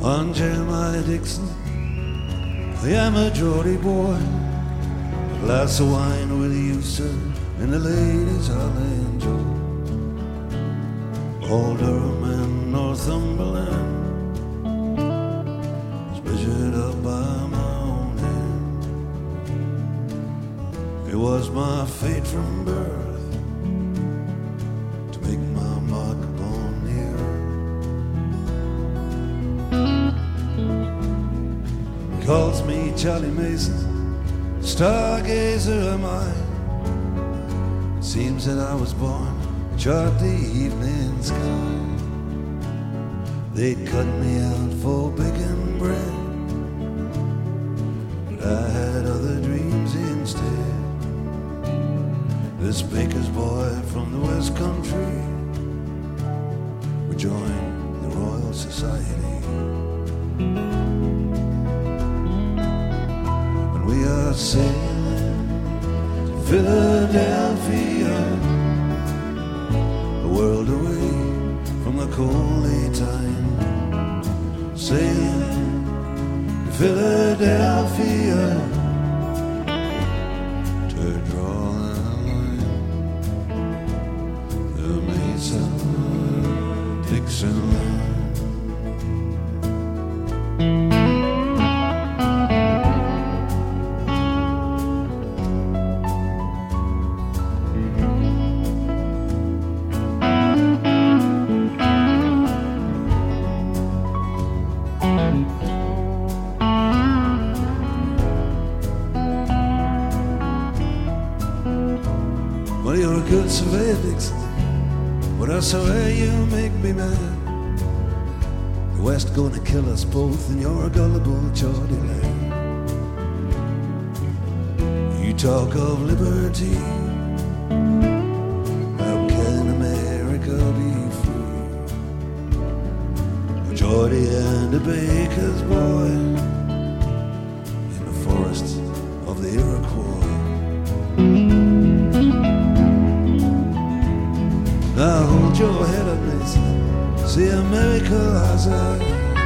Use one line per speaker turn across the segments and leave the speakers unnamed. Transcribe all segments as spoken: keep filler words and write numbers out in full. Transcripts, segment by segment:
I'm Jeremiah Dixon. I am a Geordie boy. A glass of wine with you, sir, and the ladies I'll enjoy. All Durham and Northumberland was measured up by my own hand. It was my fate from birth to make my mark upon the earth. He calls me Charlie Mason, stargazer am I. It seems that I was born to chart the evening sky. They'd cut me out for baking bread, but I had other dreams instead. This baker's boy from the West Country would join the Royal Society. When we are sailing to Philadelphia, a world away from the cold time, sailing to Philadelphia to draw a line, the Mason-Dixon line. Well, you're a good surveyor, Dixon, but I swear you make me mad. The West gonna kill us both, and you're a gullible Geordie lad. You talk of liberty, how can America be free? A Geordie and a baker's boy in the forests of the Iroquois. Now hold your head up, Mason. See America has eye.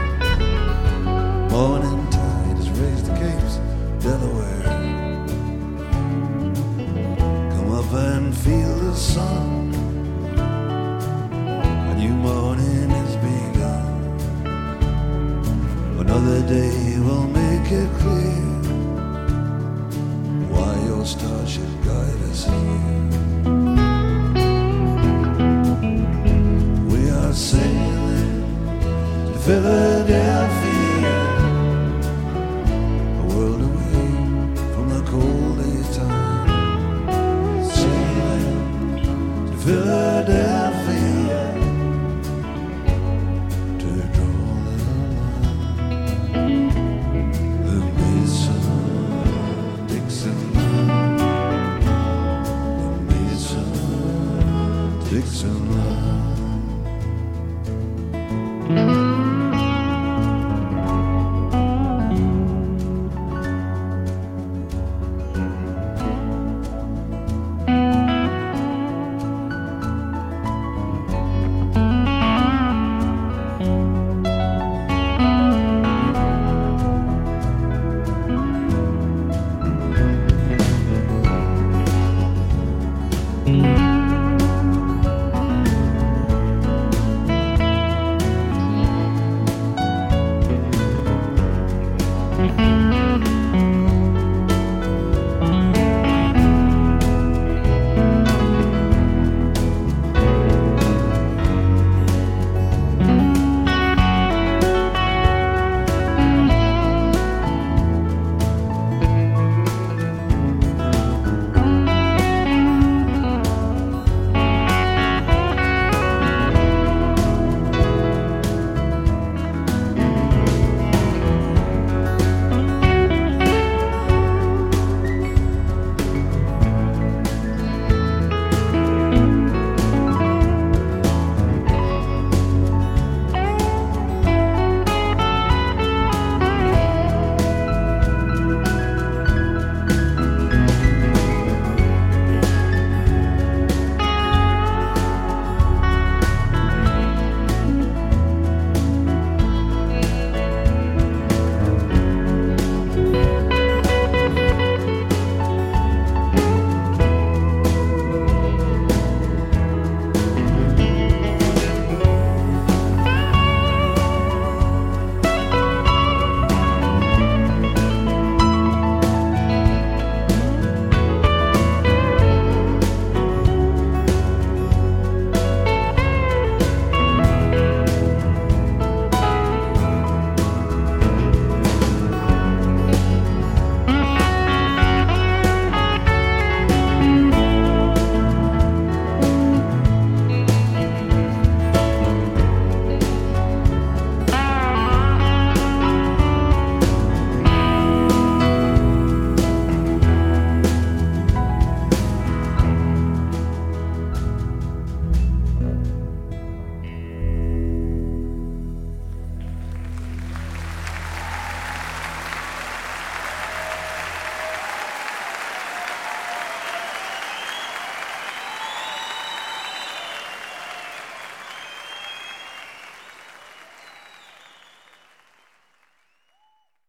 Morning tide has raised the capes, Delaware. Come up and feel the sun. A new morning has begun. Another day will make it clear why your star should guide us here. Sailing to Philadelphia,